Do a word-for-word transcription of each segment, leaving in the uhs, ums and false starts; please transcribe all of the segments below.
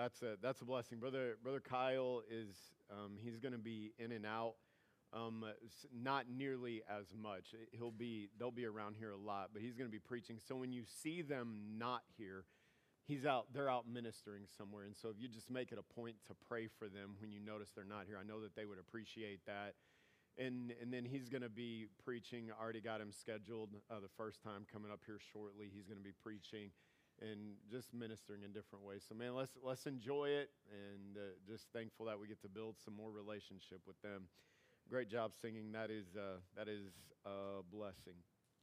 that's a that's a blessing. Brother Brother Kyle is um, he's going to be in and out, um, s- not nearly as much. He'll be they'll be around here a lot, but he's going to be preaching. So when you see them not here, he's out. They're out ministering somewhere, and so if you just make it a point to pray for them when you notice they're not here, I know that they would appreciate that. And and then he's going to be preaching. I already got him scheduled uh, the first time coming up here shortly. He's going to be preaching and just ministering in different ways. So man, let's let's enjoy it, and uh, just thankful that we get to build some more relationship with them. Great job singing. That is uh, that is a blessing.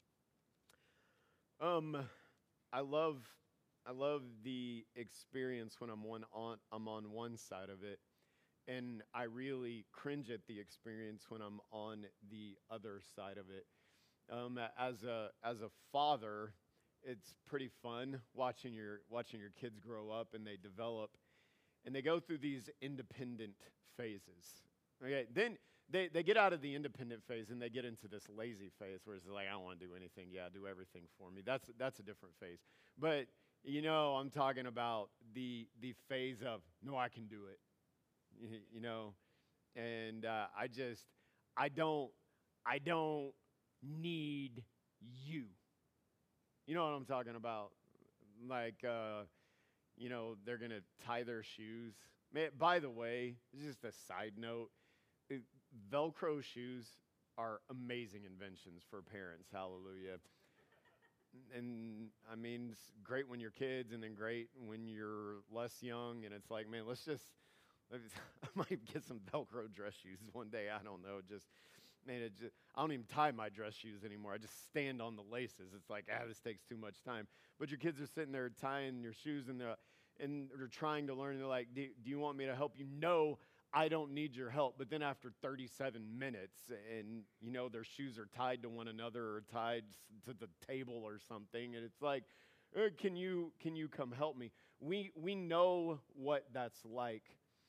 Um, I love I love the experience when I'm one on I'm on one side of it, and I really cringe at the experience when I'm on the other side of it. Um, as a as a father, it's pretty fun watching your watching your kids grow up and they develop, and they go through these independent phases. Okay, then they, they get out of the independent phase and they get into this lazy phase where it's like, I don't want to do anything. Yeah, do everything for me. That's that's a different phase. But you know, I'm talking about the the phase of no, I can do it. You, you know, and uh, I just I don't I don't need you. You know what I'm talking about? Like, uh, you know, they're going to tie their shoes. Man, by the way, just a side note, it- Velcro shoes are amazing inventions for parents. Hallelujah. And I mean, it's great when you're kids and then great when you're less young. And it's like, man, let's just, let's, I might get some Velcro dress shoes one day. I don't know. Just, man, it just, I don't even tie my dress shoes anymore. I just stand on the laces. It's like, ah, this takes too much time. But your kids are sitting there tying your shoes and they're, and they're trying to learn. They're like, do, do you want me to help you? No, I don't need your help. But then after thirty-seven minutes and, you know, their shoes are tied to one another or tied to the table or something. And it's like, "Uh, can you can you come help me? We, we know what that's like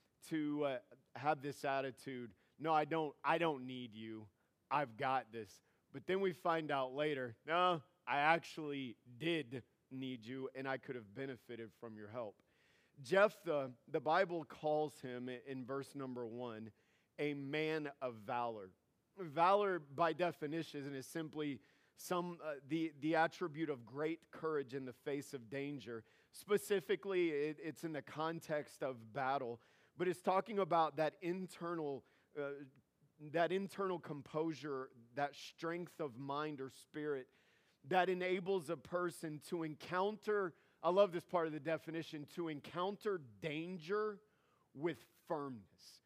to uh, have this attitude. No, I don't, I don't need you. I've got this. But then we find out later, no, I actually did need you, and I could have benefited from your help. Jephthah, the Bible calls him in verse number one, a man of valor. Valor, by definition, is simply some uh, the, the attribute of great courage in the face of danger. Specifically, it, it's in the context of battle, but it's talking about that internal uh, that internal composure, that strength of mind or spirit that enables a person to encounter, I love this part of the definition, to encounter danger with firmness.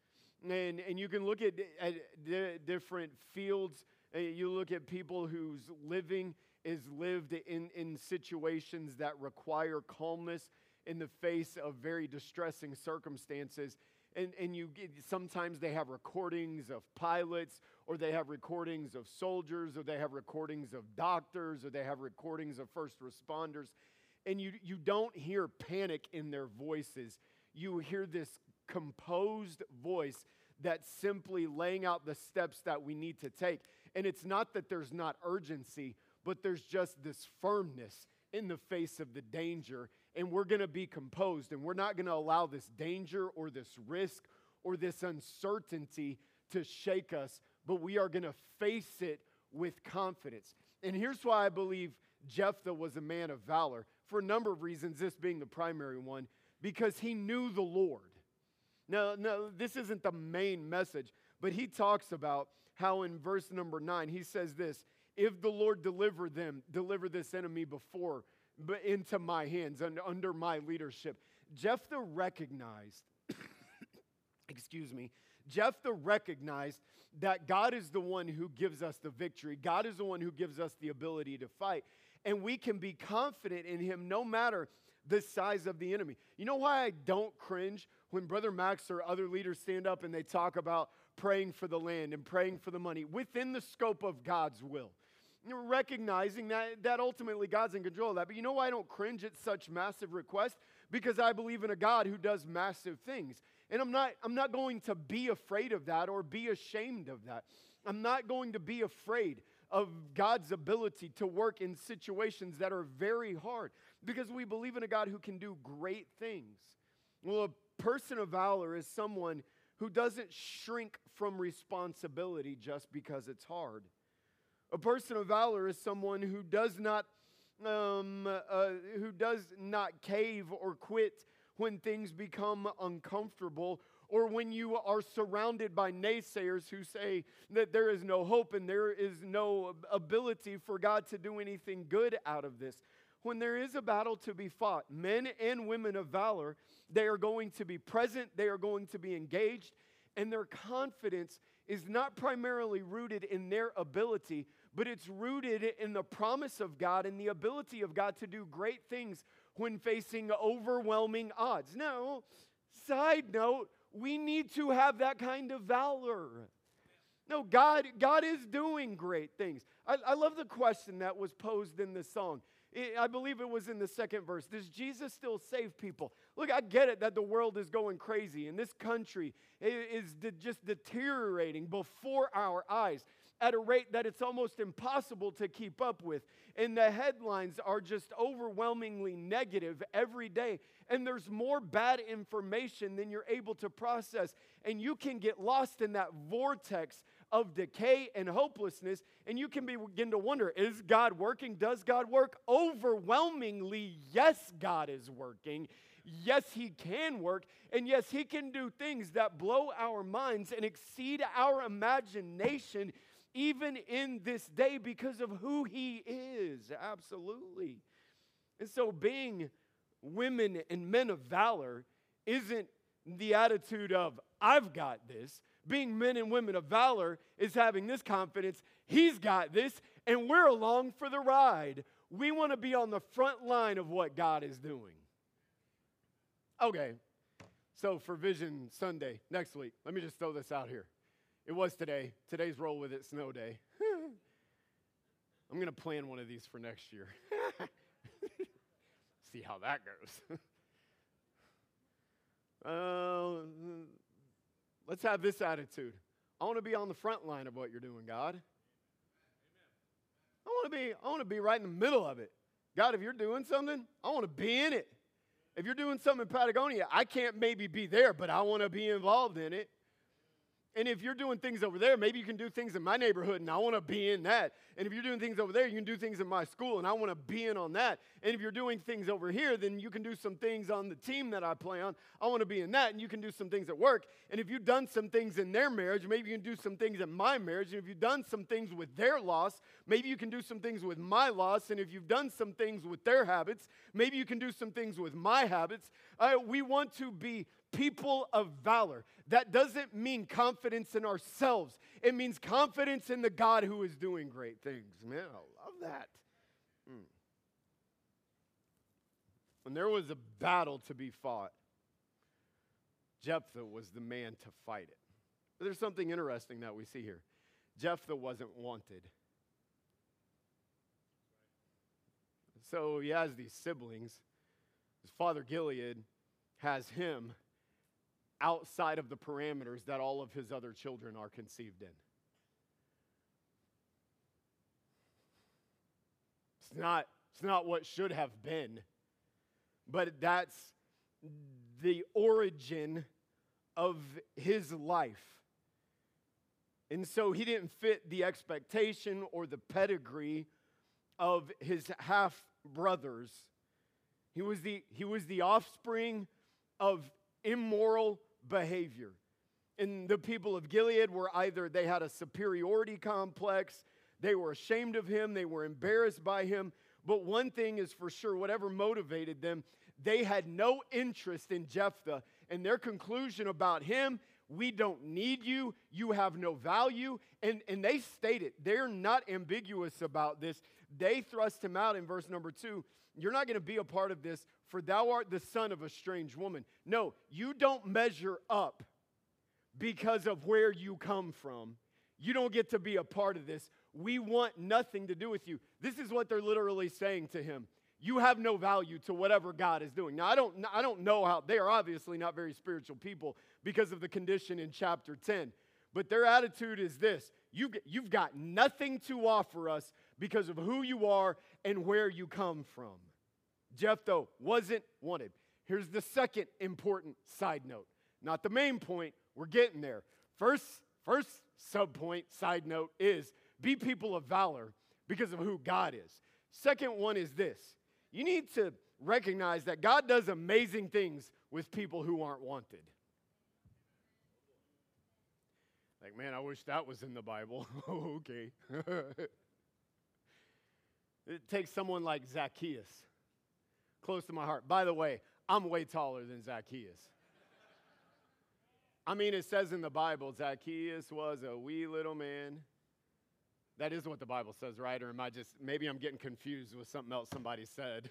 And, and you can look at, at di- different fields. Uh, You look at people whose living is lived in, in situations that require calmness in the face of very distressing circumstances. And, and you get, sometimes they have recordings of pilots, or they have recordings of soldiers, or they have recordings of doctors, or they have recordings of first responders. And you, you don't hear panic in their voices. You hear this composed voice that's simply laying out the steps that we need to take. And it's not that there's not urgency, but there's just this firmness in the face of the danger. And we're going to be composed, and we're not going to allow this danger or this risk or this uncertainty to shake us, but we are going to face it with confidence. And here's why I believe Jephthah was a man of valor, for a number of reasons, this being the primary one, because he knew the Lord. Now, no, this isn't the main message, but he talks about how in verse number nine, he says this, if the Lord deliver them, deliver this enemy before, but into my hands and under my leadership. Jephthah recognized, excuse me, Jephthah recognized that God is the one who gives us the victory. God is the one who gives us the ability to fight. And we can be confident in him no matter the size of the enemy. You know why I don't cringe when Brother Max or other leaders stand up and they talk about praying for the land and praying for the money within the scope of God's will? You're recognizing that, that ultimately God's in control of that. But you know why I don't cringe at such massive requests? Because I believe in a God who does massive things. And I'm not, I'm not going to be afraid of that or be ashamed of that. I'm not going to be afraid of God's ability to work in situations that are very hard, because we believe in a God who can do great things. Well, a person of valor is someone who doesn't shrink from responsibility just because it's hard. A person of valor is someone who does not um, uh, who does not cave or quit when things become uncomfortable, or when you are surrounded by naysayers who say that there is no hope and there is no ability for God to do anything good out of this. When there is a battle to be fought, men and women of valor, they are going to be present, they are going to be engaged, and their confidence is not primarily rooted in their ability, but it's rooted in the promise of God and the ability of God to do great things when facing overwhelming odds. Now, side note, we need to have that kind of valor. No, God, God is doing great things. I, I love the question that was posed in this song. I believe it was in the second verse. Does Jesus still save people? Look, I get it that the world is going crazy and this country is de- just deteriorating before our eyes at a rate that it's almost impossible to keep up with. And the headlines are just overwhelmingly negative every day. And there's more bad information than you're able to process. And you can get lost in that vortex of decay and hopelessness, and you can begin to wonder, is God working? Does God work? Overwhelmingly, yes, God is working. Yes, He can work, and yes, He can do things that blow our minds and exceed our imagination even in this day because of who He is. Absolutely. And so being women and men of valor isn't the attitude of, I've got this. Being men and women of valor is having this confidence, He's got this, and we're along for the ride. We want to be on the front line of what God is doing. Okay, so for Vision Sunday next week, let me just throw this out here. It was today. Today's Roll With It snow day. I'm going to plan one of these for next year. See how that goes. uh, let's have this attitude. I want to be on the front line of what you're doing, God. I want to be, I want to be right in the middle of it. God, if you're doing something, I want to be in it. If you're doing something in Patagonia, I can't maybe be there, but I want to be involved in it. And if you're doing things over there, maybe you can do things in my neighborhood, and I want to be in that. And if you're doing things over there, you can do things in my school, and I want to be in on that. And if you're doing things over here, then you can do some things on the team that I play on. I want to be in that, and you can do some things at work. And if you've done some things in their marriage, maybe you can do some things in my marriage. And if you've done some things with their loss, maybe you can do some things with my loss. And if you've done some things with their habits, maybe you can do some things with my habits. Uh, we want to be people of valor. That doesn't mean confidence in ourselves. It means confidence in the God who is doing great things. Man, I love that. Mm. When there was a battle to be fought, Jephthah was the man to fight it. But there's something interesting that we see here. Jephthah wasn't wanted. So he has these siblings. His father Gilead has him outside of the parameters that all of his other children are conceived in. It's not, it's not what should have been, but that's the origin of his life. And so he didn't fit the expectation or the pedigree of his half-brothers. He was the, he was the offspring of immoral behavior. And the people of Gilead were either, they had a superiority complex, they were ashamed of him, they were embarrassed by him. But one thing is for sure, whatever motivated them, they had no interest in Jephthah. And their conclusion about him, we don't need you, you have no value. And, and they stated, they're not ambiguous about this. They thrust him out in verse number two. You're not going to be a part of this, for thou art the son of a strange woman. No, you don't measure up because of where you come from. You don't get to be a part of this. We want nothing to do with you. This is what they're literally saying to him. You have no value to whatever God is doing. Now, I don't, I don't know how, they are obviously not very spiritual people because of the condition in chapter ten. But their attitude is this: you, you've got nothing to offer us because of who you are and where you come from. Jephthah wasn't wanted. Here's the second important side note. Not the main point, we're getting there. First, first sub-point, side note is be people of valor because of who God is. Second one is this. You need to recognize that God does amazing things with people who aren't wanted. Like, man, I wish that was in the Bible. Oh, okay. It takes someone like Zacchaeus, close to my heart. By the way, I'm way taller than Zacchaeus. I mean, it says in the Bible, Zacchaeus was a wee little man. That is what the Bible says, right? Or am I just, maybe I'm getting confused with something else somebody said.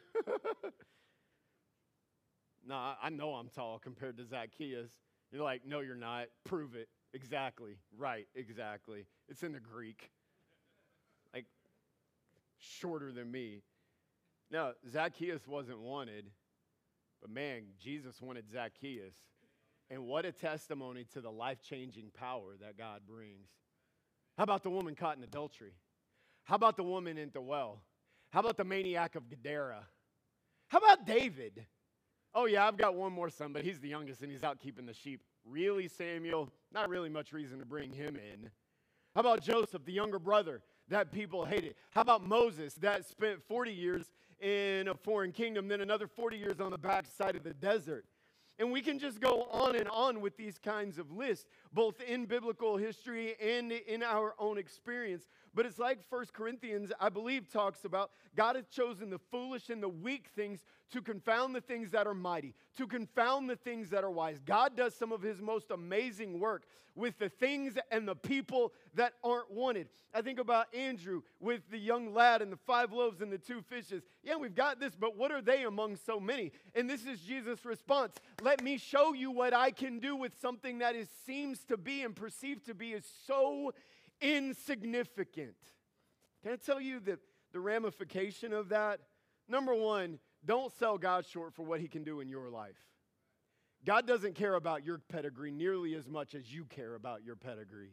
No, I know I'm tall compared to Zacchaeus. You're like, no, you're not. Prove it. Exactly. Right. Exactly. It's in the Greek. Like, shorter than me. Now, Zacchaeus wasn't wanted, but man, Jesus wanted Zacchaeus. And what a testimony to the life-changing power that God brings. How about the woman caught in adultery? How about the woman in the well? How about the maniac of Gadara? How about David? Oh, yeah, I've got one more son, but he's the youngest and he's out keeping the sheep. Really, Samuel? Not really much reason to bring him in. How about Joseph, the younger brother that people hated? How about Moses that spent forty years in a foreign kingdom, then another forty years on the backside of the desert? And we can just go on and on with these kinds of lists, both in biblical history and in our own experience. But it's like First Corinthians, I believe, talks about God has chosen the foolish and the weak things to confound the things that are mighty, to confound the things that are wise. God does some of his most amazing work with the things and the people that aren't wanted. I think about Andrew with the young lad and the five loaves and the two fishes. Yeah, we've got this, but what are they among so many? And this is Jesus' response. Let me show you what I can do with something that is seems to be and perceived to be is so insignificant. Can I tell you the, the ramification of that? Number one, don't sell God short for what he can do in your life. God doesn't care about your pedigree nearly as much as you care about your pedigree.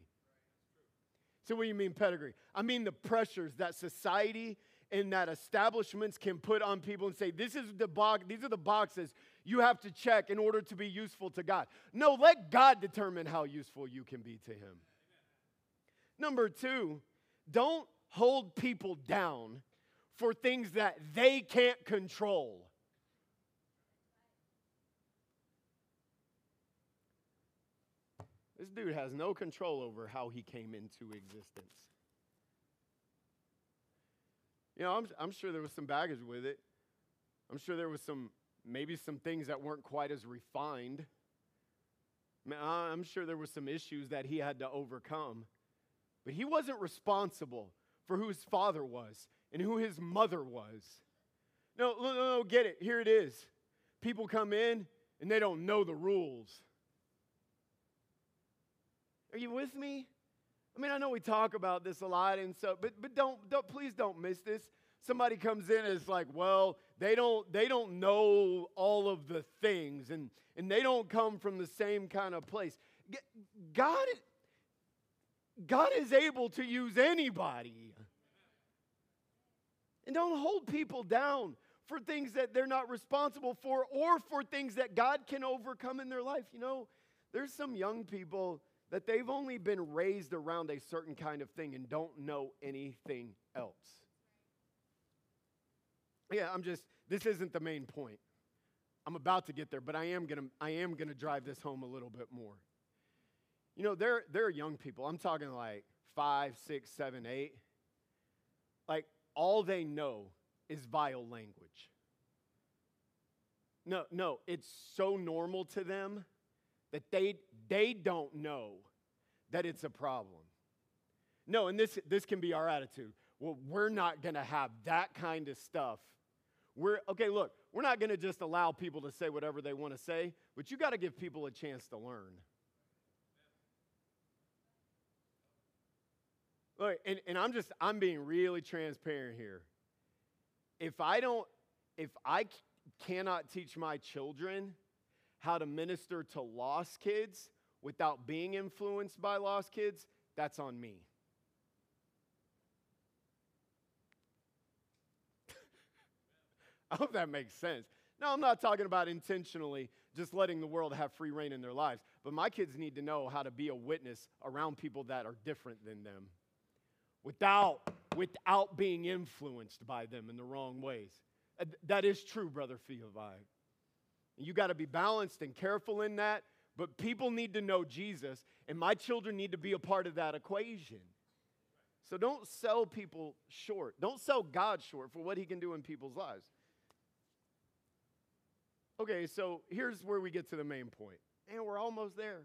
So what do you mean pedigree? I mean the pressures that society and that establishments can put on people and say, this is the box, these are the boxes you have to check in order to be useful to God. No, let God determine how useful you can be to him. Number two, don't hold people down for things that they can't control. This dude has no control over how he came into existence. You know, I'm, I'm sure there was some baggage with it. I'm sure there was some, maybe some things that weren't quite as refined. I'm sure there were some issues that he had to overcome. But he wasn't responsible for who his father was and who his mother was. No, no, no, no, get it. Here it is. People come in and they don't know the rules. Are you with me? I mean, I know we talk about this a lot, and so, but but don't don't please don't miss this. Somebody comes in and it's like, well, they don't they don't know all of the things, and and they don't come from the same kind of place. God, God is able to use anybody. And don't hold people down for things that they're not responsible for or for things that God can overcome in their life. You know, there's some young people that they've only been raised around a certain kind of thing and don't know anything else. Yeah, I'm just, this isn't the main point. I'm about to get there, but I am gonna, I am gonna drive this home a little bit more. You know, there, there are young people, I'm talking like five, six, seven, eight. Like, all they know is vile language. No, no, it's so normal to them that they, they don't know that it's a problem. No, and this, this can be our attitude. Well, we're not going to have that kind of stuff. We're, okay, look, we're not going to just allow people to say whatever they want to say, but you got to give people a chance to learn. Look, and, and I'm just, I'm being really transparent here. If I don't, if I c- cannot teach my children how to minister to lost kids without being influenced by lost kids, that's on me. I hope that makes sense. Now, I'm not talking about intentionally just letting the world have free reign in their lives, but my kids need to know how to be a witness around people that are different than them without, without being influenced by them in the wrong ways. Uh, That is true, Brother Levi. You got to be balanced and careful in that, but people need to know Jesus, and my children need to be a part of that equation. So don't sell people short. Don't sell God short for what he can do in people's lives. Okay, so here's where we get to the main point. And we're almost there.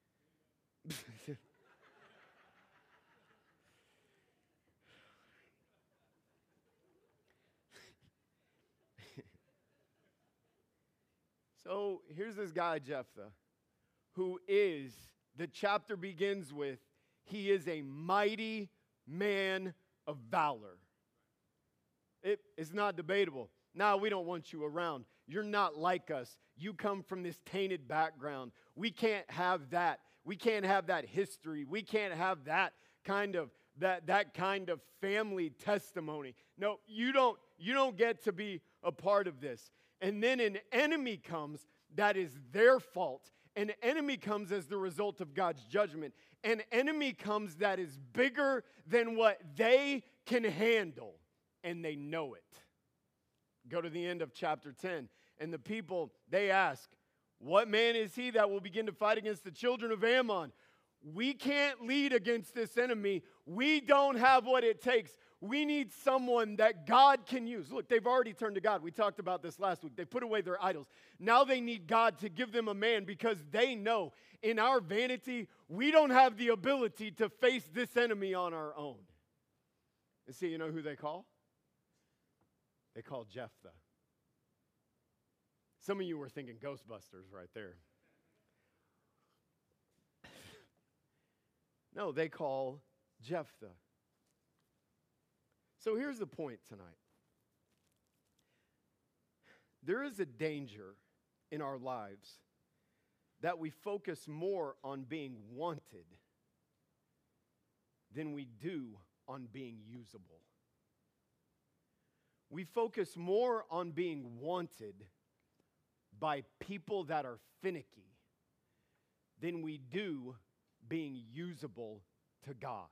So here's this guy, Jephthah, who is, the chapter begins with, he is a mighty man of valor. It is not debatable. Now, we don't want you around. You're not like us. You come from this tainted background. We can't have that. We can't have that history. We can't have that kind of that that kind of family testimony. No, you don't you don't get to be a part of this. And then an enemy comes that is their fault. An enemy comes as the result of God's judgment. An enemy comes that is bigger than what they can handle, and they know it. Go to the end of chapter ten, and the people, they ask, what man is he that will begin to fight against the children of Ammon? We can't lead against this enemy. We don't have what it takes. We need someone that God can use. Look, they've already turned to God. We talked about this last week. They put away their idols. Now they need God to give them a man because they know in our vanity, we don't have the ability to face this enemy on our own. And see, you know who they call? They call Jephthah. Some of you were thinking Ghostbusters right there. No, they call Jephthah. So here's the point tonight. There is a danger in our lives that we focus more on being wanted than we do on being usable. We focus more on being wanted by people that are finicky than we do being usable to God.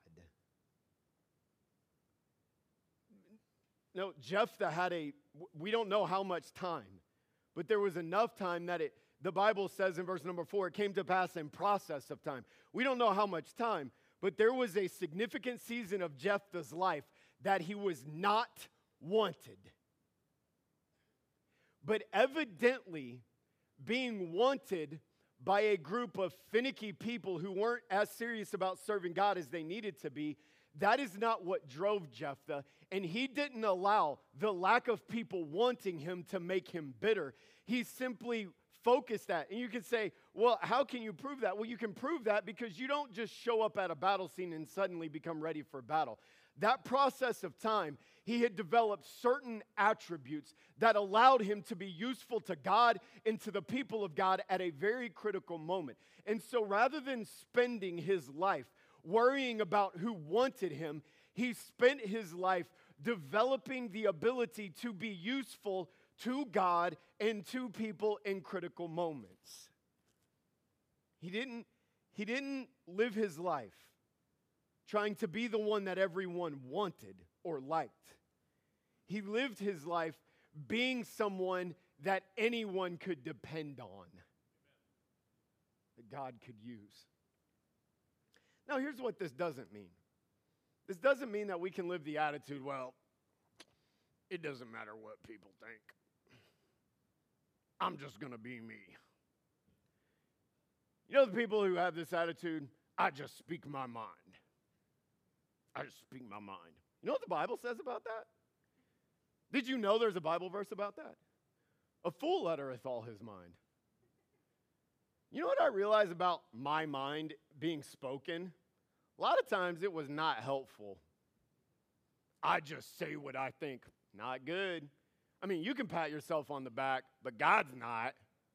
No, Jephthah had a, we don't know how much time, but there was enough time that it, the Bible says in verse number four, it came to pass in process of time. We don't know how much time, but there was a significant season of Jephthah's life that he was not wanted. But evidently, being wanted by a group of finicky people who weren't as serious about serving God as they needed to be, that is not what drove Jephthah, and he didn't allow the lack of people wanting him to make him bitter. He simply focused that. And you can say, well, how can you prove that? Well, you can prove that because you don't just show up at a battle scene and suddenly become ready for battle. That process of time, he had developed certain attributes that allowed him to be useful to God and to the people of God at a very critical moment. And so rather than spending his life worrying about who wanted him, he spent his life developing the ability to be useful to God and to people in critical moments. He didn't, he didn't live his life trying to be the one that everyone wanted or liked. He lived his life being someone that anyone could depend on, that God could use. Now, here's what this doesn't mean. This doesn't mean that we can live the attitude, well, it doesn't matter what people think. I'm just going to be me. You know the people who have this attitude, I just speak my mind. I just speak my mind. You know what the Bible says about that? Did you know there's a Bible verse about that? A fool uttereth all his mind. You know what I realize about my mind being spoken? A lot of times it was not helpful. I just say what I think. Not good. I mean, you can pat yourself on the back, but God's not.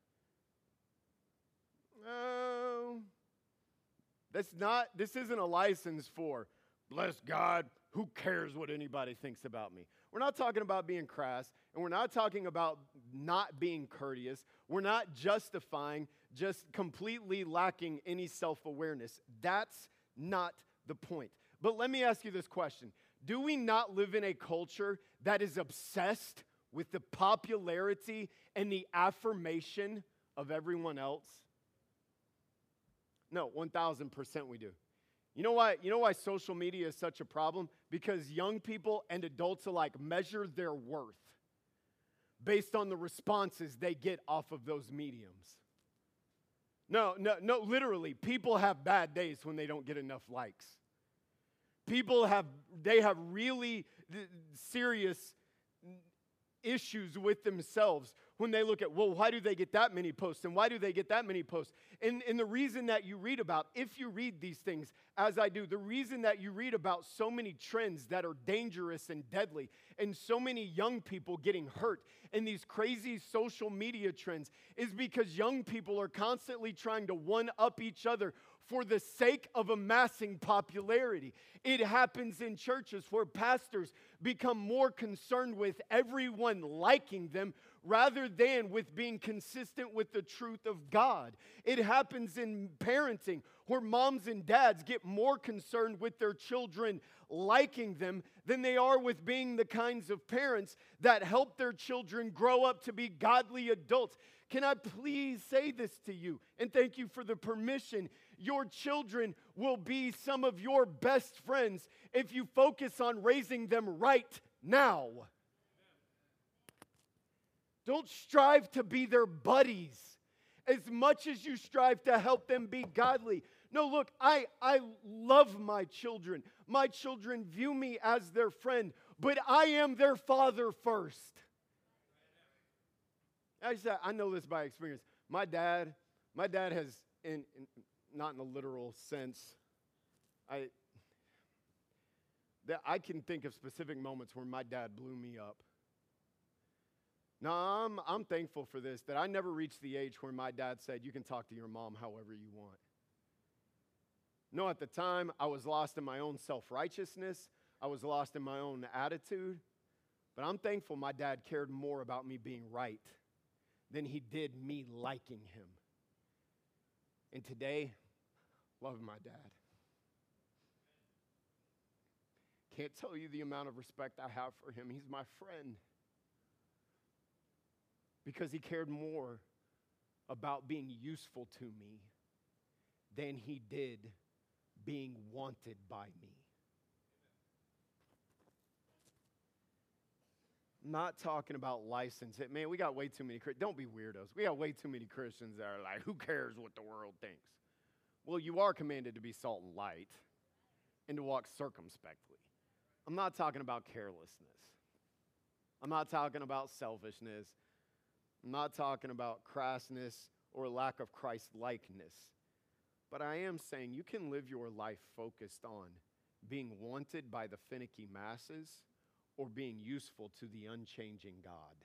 No. That's not, this isn't a license for, bless God, who cares what anybody thinks about me? We're not talking about being crass, and we're not talking about not being courteous. We're not justifying just completely lacking any self-awareness. That's not the point. But let me ask you this question. Do we not live in a culture that is obsessed with the popularity and the affirmation of everyone else? No, one thousand percent we do. You know why? You know why social media is such a problem? Because young people and adults alike measure their worth based on the responses they get off of those mediums. No, no, no, literally, people have bad days when they don't get enough likes. People have, they have really serious issues with themselves when they look at, well, why do they get that many posts? And why do they get that many posts? And, and the reason that you read about, if you read these things, as I do, the reason that you read about so many trends that are dangerous and deadly, and so many young people getting hurt in these crazy social media trends, is because young people are constantly trying to one-up each other for the sake of amassing popularity. It happens in churches where pastors become more concerned with everyone liking them rather than with being consistent with the truth of God. It happens in parenting where moms and dads get more concerned with their children liking them than they are with being the kinds of parents that help their children grow up to be godly adults. Can I please say this to you? And thank you for the permission. Your children will be some of your best friends if you focus on raising them right now. Don't strive to be their buddies as much as you strive to help them be godly. No, look, I, I love my children. My children view me as their friend, but I am their father first. I said, I know this by experience. My dad, my dad has, in, in not in a literal sense, I, that I can think of specific moments where my dad blew me up. Now, I'm, I'm thankful for this, that I never reached the age where my dad said, you can talk to your mom however you want. No, at the time, I was lost in my own self-righteousness. I was lost in my own attitude. But I'm thankful my dad cared more about me being right than he did me liking him. And today, love my dad. Can't tell you the amount of respect I have for him. He's my friend. Because he cared more about being useful to me than he did being wanted by me. I'm not talking about license. Man, we got way too many, don't be weirdos. We got way too many Christians that are like, who cares what the world thinks? Well, you are commanded to be salt and light and to walk circumspectly. I'm not talking about carelessness. I'm not talking about selfishness. I'm not talking about crassness or lack of Christ-likeness. But I am saying you can live your life focused on being wanted by the finicky masses or being useful to the unchanging God.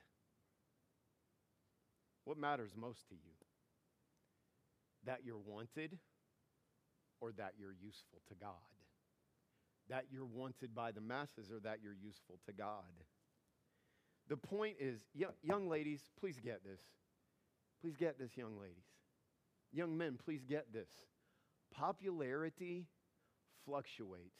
What matters most to you? That you're wanted or that you're useful to God? That you're wanted by the masses or that you're useful to God? The point is, young ladies, please get this. Please get this, young ladies. Young men, please get this. Popularity fluctuates.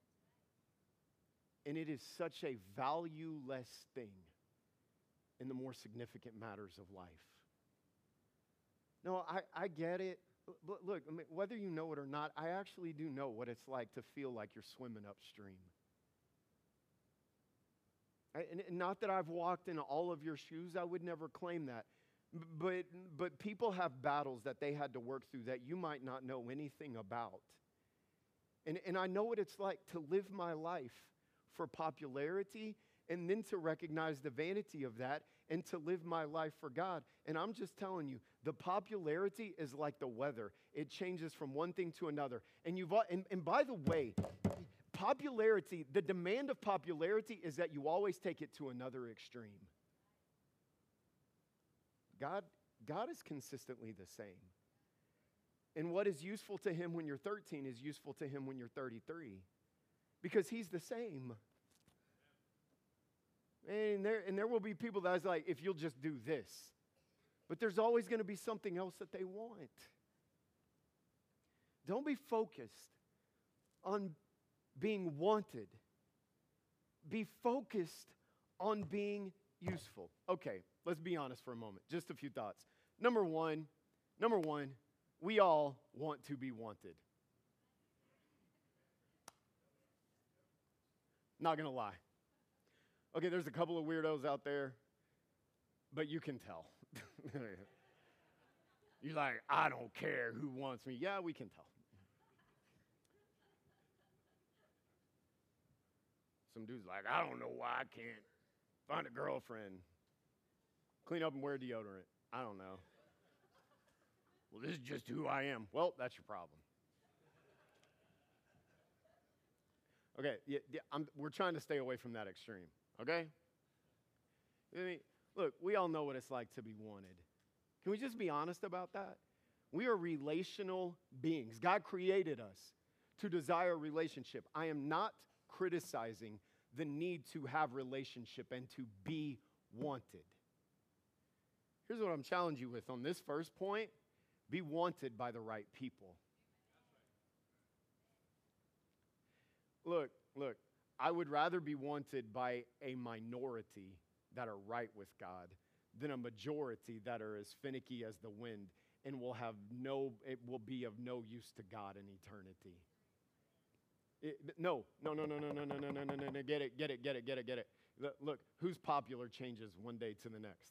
And it is such a valueless thing in the more significant matters of life. No, I, I get it. Look, look, I mean, whether you know it or not, I actually do know what it's like to feel like you're swimming upstream. I, and not that I've walked in all of your shoes, I would never claim that. But, but people have battles that they had to work through that you might not know anything about. And, and I know what it's like to live my life for popularity and then to recognize the vanity of that and to live my life for God. And I'm just telling you, the popularity is like the weather. It changes from one thing to another. And you've and, and by the way, popularity, the demand of popularity is that you always take it to another extreme. God, God is consistently the same. And what is useful to him when you're thirteen is useful to him when you're thirty-three. Because he's the same. And there, and there will be people that's like, if you'll just do this. But there's always going to be something else that they want. Don't be focused on being wanted. Be focused on being useful. Okay, let's be honest for a moment. Just a few thoughts. Number one, number one, we all want to be wanted. Not going to lie. Okay, there's a couple of weirdos out there, but you can tell. You're like, I don't care who wants me. Yeah, we can tell. Some dude's like, I don't know why I can't find a girlfriend. Clean up and wear deodorant. I don't know. Well, this is just who I am. Well, that's your problem. Okay, yeah, yeah, I'm, we're trying to stay away from that extreme, okay? I mean, look, we all know what it's like to be wanted. Can we just be honest about that? We are relational beings. God created us to desire relationship. I am not criticizing the need to have relationship and to be wanted. Here's what I'm challenging you with on this first point. Be wanted by the right people. Look, look, I would rather be wanted by a minority that are right with God than a majority that are as finicky as the wind and will have no, it will be of no use to God in eternity. It, no, no, no, no, no, no, no, no, no, no, no, no, get it, get it, get it, get it, get it. Look, look, who's popular changes one day to the next.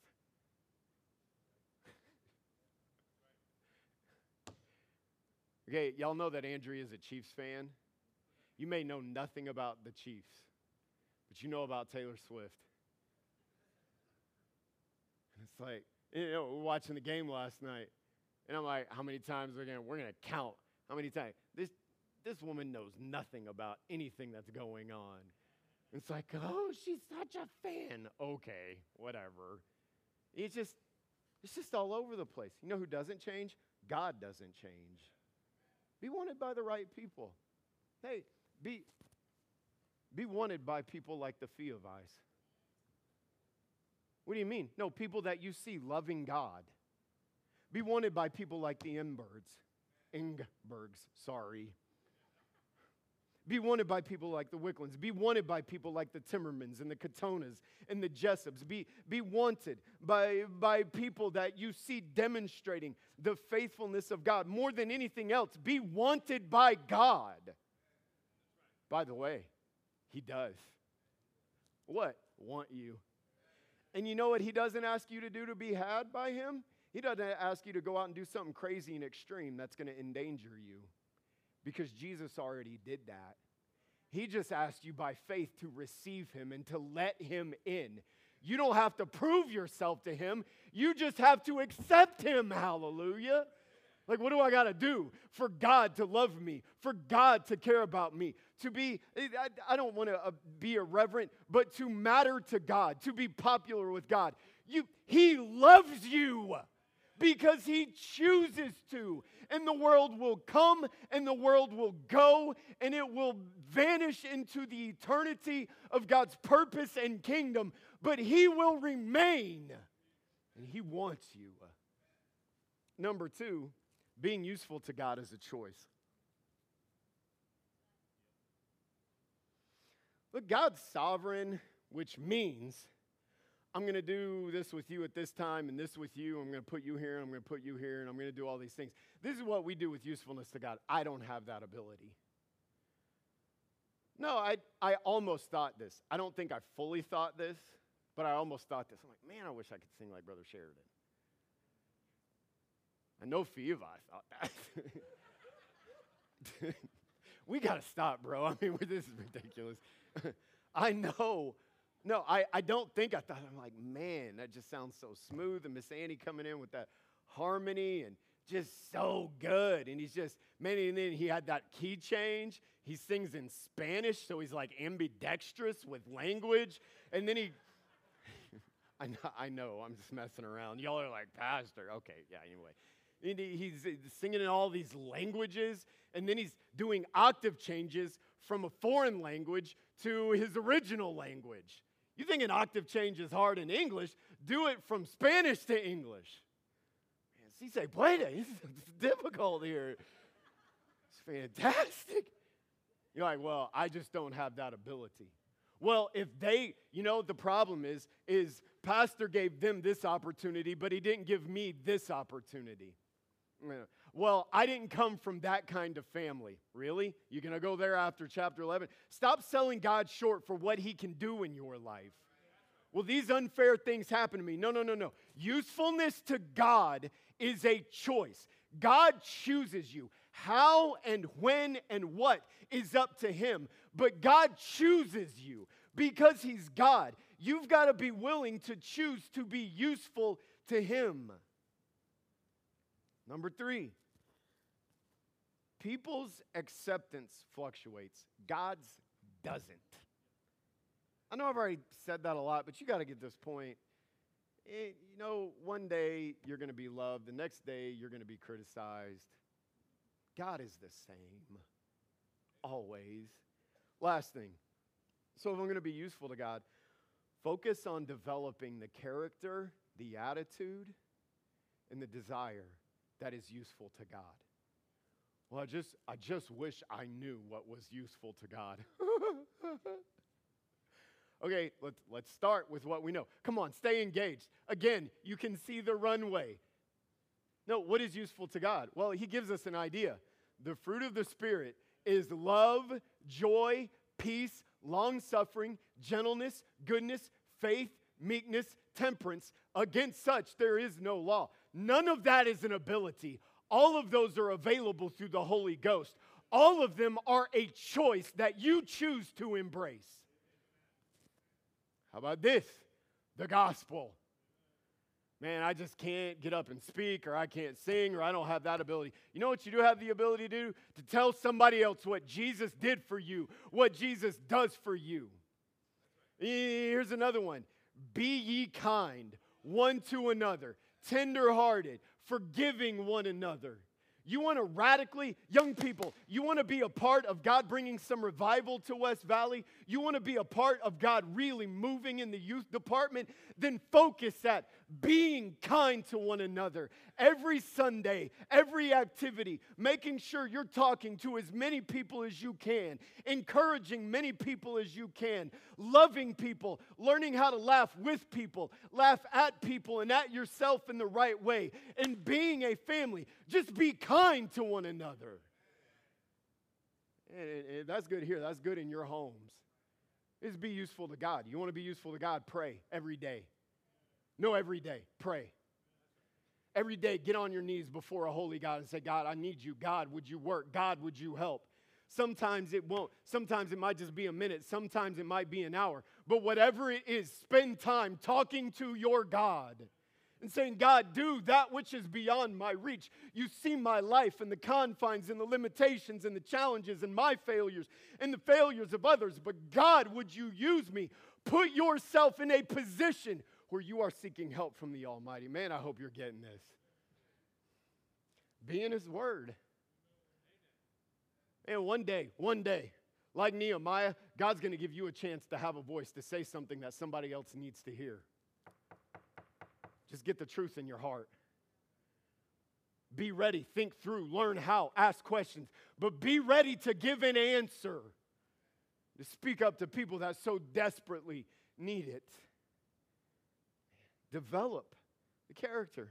Okay, y'all know that Andrea is a Chiefs fan. You may know nothing about the Chiefs, but you know about Taylor Swift. And it's like, you know, we're watching the game last night, and I'm like, how many times we're gonna we're gonna count? How many times? This this woman knows nothing about anything that's going on. It's like, oh, she's such a fan. Okay, whatever. It's just, it's just all over the place. You know who doesn't change? God doesn't change. Be wanted by the right people. Hey, be, be wanted by people like the Theovites. What do you mean? No, people that you see loving God. Be wanted by people like the Inbergs. Ingbergs, sorry. Be wanted by people like the Wicklands. Be wanted by people like the Timmermans and the Katonas and the Jessups. Be, be wanted by, by people that you see demonstrating the faithfulness of God. More than anything else, be wanted by God. By the way, He does. What? Want you. And you know what He doesn't ask you to do to be had by Him? He doesn't ask you to go out and do something crazy and extreme that's going to endanger you. Because Jesus already did that. He just asked you by faith to receive Him and to let Him in. You don't have to prove yourself to Him. You just have to accept Him. Hallelujah. Like, what do I got to do for God to love me, for God to care about me, to be, I, I don't want to uh, be irreverent, but to matter to God, to be popular with God. You, He loves you. Because He chooses to. And the world will come and the world will go and it will vanish into the eternity of God's purpose and kingdom. But He will remain. And He wants you. Number two, being useful to God is a choice. Look, God's sovereign, which means I'm going to do this with you at this time and this with you. I'm going to put you here and I'm going to put you here and I'm going to do all these things. This is what we do with usefulness to God. I don't have that ability. No, I, I almost thought this. I don't think I fully thought this, but I almost thought this. I'm like, man, I wish I could sing like Brother Sheridan. I know Fiva, I thought that. We got to stop, bro. I mean, this is ridiculous. I know. No, I, I don't think I thought. I'm like, man, that just sounds so smooth. And Miss Annie coming in with that harmony and just so good. And he's just, man, and then he had that key change. He sings in Spanish, so he's like ambidextrous with language. And then he, I know, I know, I'm just messing around. Y'all are like, Pastor. Okay, yeah, anyway. And he, he's singing in all these languages. And then he's doing octave changes from a foreign language to his original language. You think an octave change is hard in English? Do it from Spanish to English. Man, si se puede. It's difficult here. It's fantastic. You're like, well, I just don't have that ability. Well, if they, you know, the problem is, is pastor gave them this opportunity, but he didn't give me this opportunity. Well, I didn't come from that kind of family. Really? You're going to go there after chapter eleven? Stop selling God short for what he can do in your life. Well, these unfair things happen to me. No, no, no, no. Usefulness to God is a choice. God chooses you. How and when and what is up to him. But God chooses you because he's God. You've got to be willing to choose to be useful to him. Number three, people's acceptance fluctuates. God's doesn't. I know I've already said that a lot, but you got to get this point. It, you know, one day you're going to be loved. The next day you're going to be criticized. God is the same. Always. Last thing. So if I'm going to be useful to God, focus on developing the character, the attitude, and the desire that is useful to God. Well, I just, I just wish I knew what was useful to God. Okay, let's, let's start with what we know. Come on, stay engaged. Again, you can see the runway. No, what is useful to God? Well, he gives us an idea. The fruit of the Spirit is love, joy, peace, long-suffering, gentleness, goodness, faith, meekness, temperance. Against such there is no law. None of that is an ability. All of those are available through the Holy Ghost. All of them are a choice that you choose to embrace. How about this? The gospel. Man, I just can't get up and speak, or I can't sing, or I don't have that ability. You know what you do have the ability to do? To tell somebody else what Jesus did for you, what Jesus does for you. Here's another one. Be ye kind one to another, tender-hearted, forgiving one another. You want to radically, young people, you want to be a part of God bringing some revival to West Valley? You want to be a part of God really moving in the youth department? Then focus at being kind to one another. Every Sunday, every activity, making sure you're talking to as many people as you can, encouraging many people as you can, loving people, learning how to laugh with people, laugh at people and at yourself in the right way, and being a family. Just be kind to one another. And, and, and that's good here. That's good in your homes. Just be useful to God. You want to be useful to God? Pray every day. No, every day. Pray. Every day, get on your knees before a holy God and say, God, I need you. God, would you work? God, would you help? Sometimes it won't. Sometimes it might just be a minute. Sometimes it might be an hour. But whatever it is, spend time talking to your God and saying, God, do that which is beyond my reach. You see my life and the confines and the limitations and the challenges and my failures and the failures of others. But God, would you use me? Put yourself in a position where you are seeking help from the Almighty. Man, I hope you're getting this. Be in His Word. And one day, one day, like Nehemiah, God's going to give you a chance to have a voice to say something that somebody else needs to hear. Just get the truth in your heart. Be ready, think through, learn how, ask questions, but be ready to give an answer, to speak up to people that so desperately need it. Develop the character.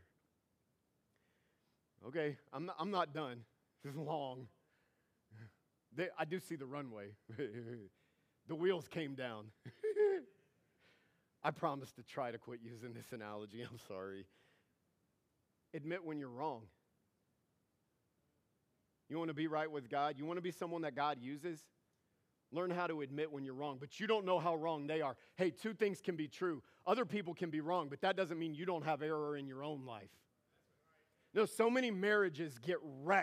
Okay, I'm not, I'm not done. This is long. They, I do see the runway. The wheels came down. I promise to try to quit using this analogy. I'm sorry. Admit when you're wrong. You want to be right with God? You want to be someone that God uses? Learn how to admit when you're wrong, but you don't know how wrong they are. Hey, two things can be true. Other people can be wrong, but that doesn't mean you don't have error in your own life. No, so many marriages get wrecked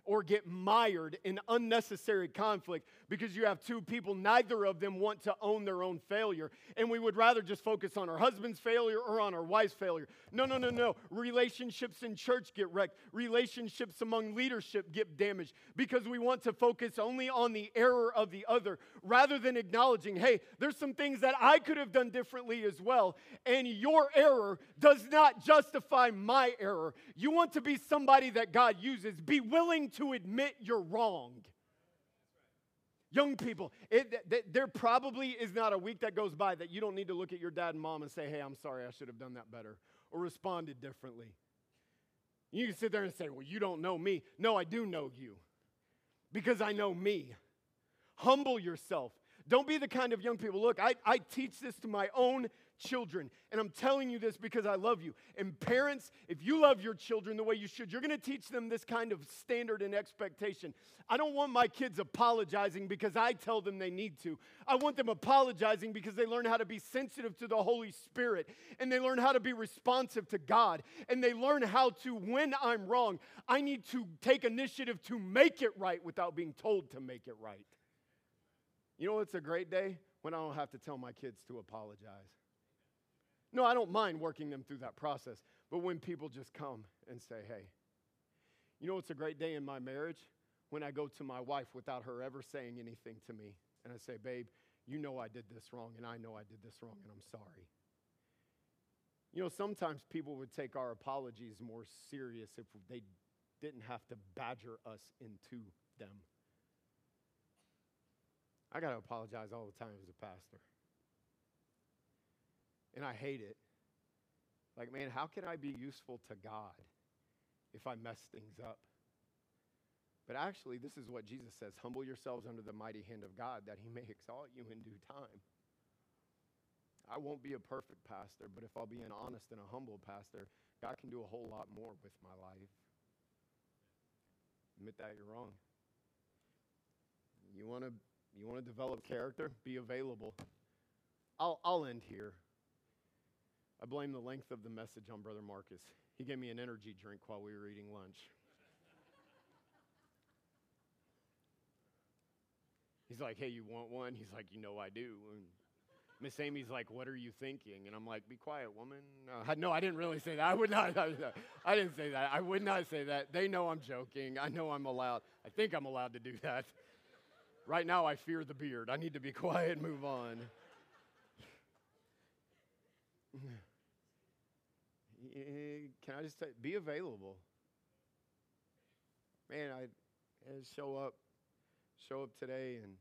or get mired in unnecessary conflict because you have two people, neither of them want to own their own failure. And we would rather just focus on our husband's failure or on our wife's failure. No, no, no, no. Relationships in church get wrecked. Relationships among leadership get damaged because we want to focus only on the error of the other rather than acknowledging, hey, there's some things that I could have done differently as well. And your error does not justify my error. You want to be somebody that God uses. Be willing to admit you're wrong. Young people, it, th- there probably is not a week that goes by that you don't need to look at your dad and mom and say, hey, I'm sorry, I should have done that better, or responded differently. You can sit there and say, well, you don't know me. No, I do know you, because I know me. Humble yourself. Don't be the kind of young people. Look, I, I teach this to my own children, and I'm telling you this because I love you. And parents, if you love your children the way you should, you're going to teach them this kind of standard and expectation. I don't want my kids apologizing because I tell them they need to. I want them apologizing because they learn how to be sensitive to the Holy Spirit, and they learn how to be responsive to God, and they learn how to, when I'm wrong, I need to take initiative to make it right without being told to make it right. You know what's a great day? When I don't have to tell my kids to apologize. No, I don't mind working them through that process, but when people just come and say, hey, you know what's a great day in my marriage? When I go to my wife without her ever saying anything to me, and I say, babe, you know I did this wrong, and I know I did this wrong, and I'm sorry. You know, sometimes people would take our apologies more serious if they didn't have to badger us into them. I got to apologize all the time as a pastor. And I hate it. Like, man, how can I be useful to God if I mess things up? But actually, this is what Jesus says. Humble yourselves under the mighty hand of God, that he may exalt you in due time. I won't be a perfect pastor, but if I'll be an honest and a humble pastor, God can do a whole lot more with my life. Admit that you're wrong. You want to you want to develop character? Be available. I'll I'll end here. I blame the length of the message on Brother Marcus. He gave me an energy drink while we were eating lunch. He's like, hey, you want one? He's like, you know I do. And Miss Amy's like, what are you thinking? And I'm like, be quiet, woman. No, no, I didn't really say that. I would not. I didn't say that. I would not say that. They know I'm joking. I know I'm allowed. I think I'm allowed to do that. Right now, I fear the beard. I need to be quiet and move on. Can I just say, be available? Man, I, I show up, show up today, and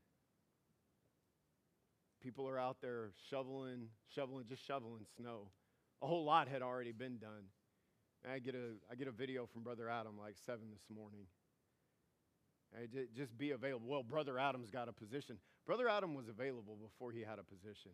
people are out there shoveling, shoveling, just shoveling snow. A whole lot had already been done. And I get a, I get a video from Brother Adam like seven this morning. I j- just be available. Well, Brother Adam's got a position. Brother Adam was available before he had a position.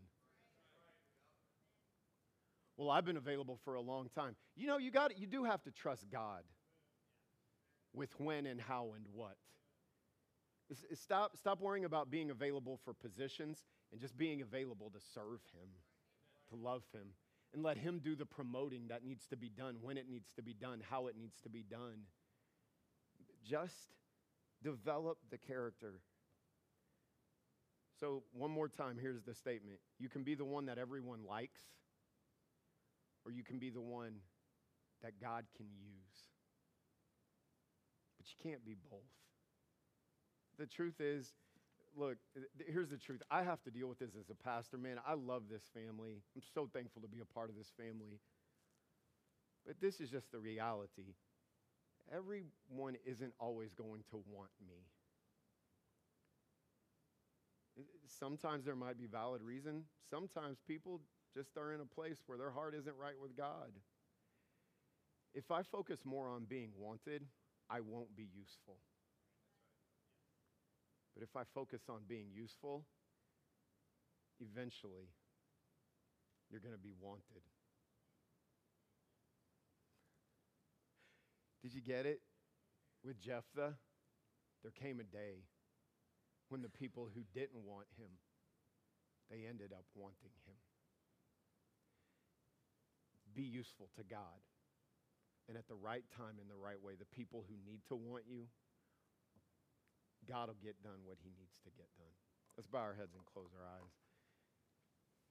Well, I've been available for a long time. You know, you got you do have to trust God with when and how and what. It's, it's stop, stop worrying about being available for positions and just being available to serve him, to love him, and let him do the promoting that needs to be done, when it needs to be done, how it needs to be done. Just develop the character. So one more time, here's the statement. You can be the one that everyone likes, or you can be the one that God can use. But you can't be both. The truth is, look, th- here's the truth. I have to deal with this as a pastor. Man, I love this family. I'm so thankful to be a part of this family. But this is just the reality. Everyone isn't always going to want me. Sometimes there might be valid reason. Sometimes people just are in a place where their heart isn't right with God. If I focus more on being wanted, I won't be useful. But if I focus on being useful, eventually you're going to be wanted. Did you get it? With Jephthah, there came a day when the people who didn't want him, they ended up wanting him. Be useful to God. And at the right time, in the right way, the people who need to want you God will get done what he needs to get done. Let's bow our heads and close our eyes.